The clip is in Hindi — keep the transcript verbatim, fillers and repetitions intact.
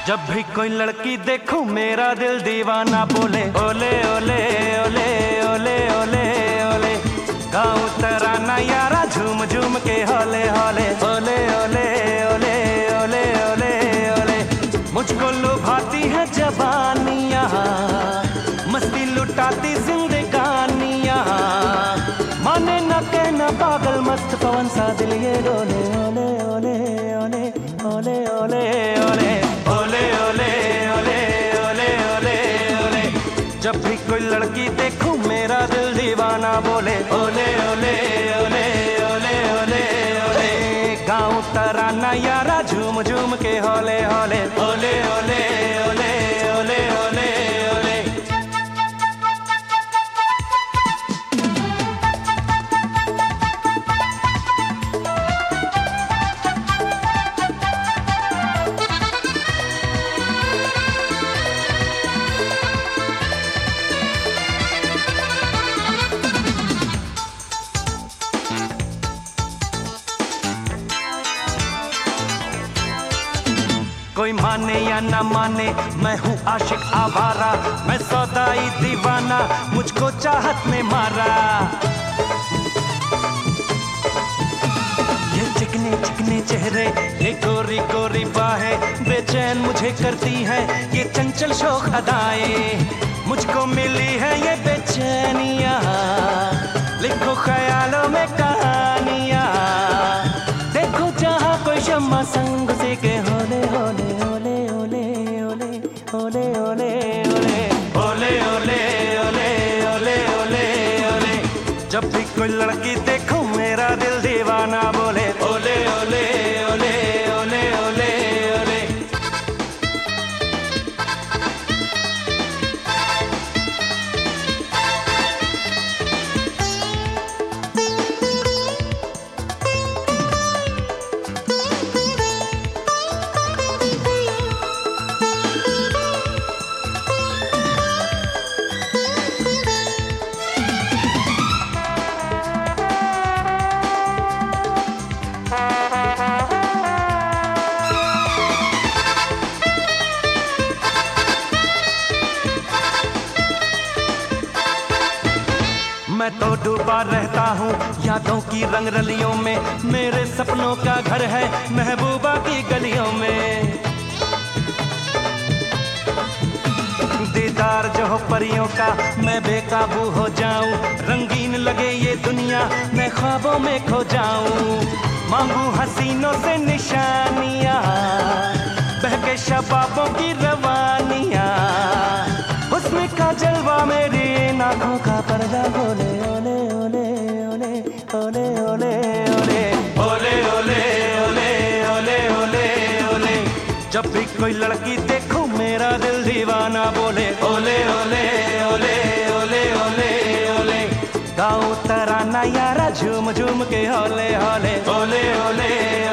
जब भी कोई लड़की देखूं मेरा दिल दीवाना बोले ओले ओले ओले ओले ओले ओले। गाऊं तराना यारा झूम झूम के होले होले ओले ओले ओले ओले ओले ओले। मुझको लुभाती है जवानियाँ, मस्ती लुटाती जिंदगानियाँ। माने न कहना पागल मस्त पवन सा दिल ये डोले ओले ओले ओले ओले ओले ओले ओले ओले ओले ओले ओले ओले। जब भी कोई लड़की देखूं मेरा दिल दीवाना बोले ओले ओले ओले ओले ओले ओले। गाऊं तराना यारा झूम झूम के होले होले ओले ओले ओले ओले ओले ओले। कोई माने या ना माने मैं हूँ आशिक आवारा, मैं सौदाई दीवाना मुझको चाहत ने मारा। ये चिकने चिकने चेहरे ये गोरी गोरी बाहें बेचैन मुझे करती है ये चंचल शौक अदाएं। मुझको मिली है ये बेचैनियाँ, लिखो ख्यालों में कहानियाँ। देखो जहाँ कोई शम्मा संग से के होले होले ओले ओले ओले ओले ओले ओले ओले ओले ओले ओले ओले ओले। जब भी कोई लड़की देखूं मेरा दिल दीवाना बोले ओले ओले ओले ओले ओले ओले। मैं तो डूबा रहता हूँ यादों की रंग रलियों में, मेरे सपनों का घर है महबूबा की गलियों में। दीदार जो हो परियों का मैं बेकाबू हो जाऊं, रंगीन लगे ये दुनिया मैं ख्वाबों में खो जाऊं। मांगू हसीनों से निशानियाँ, बहके शबाबों की रवानियाँ। हुस्न का जलवा मेरी आँखों का पर्दा बोले ओले ओले ओले ओले ओले ओले ओले ओले ओले ओले ओले ओले। जब भी कोई लड़की देखूं मेरा दिल दीवाना बोले ओले ओले ओले ओले ओले ओले। गाऊं तराना यारा झूम झूम के होले होले ओले ओले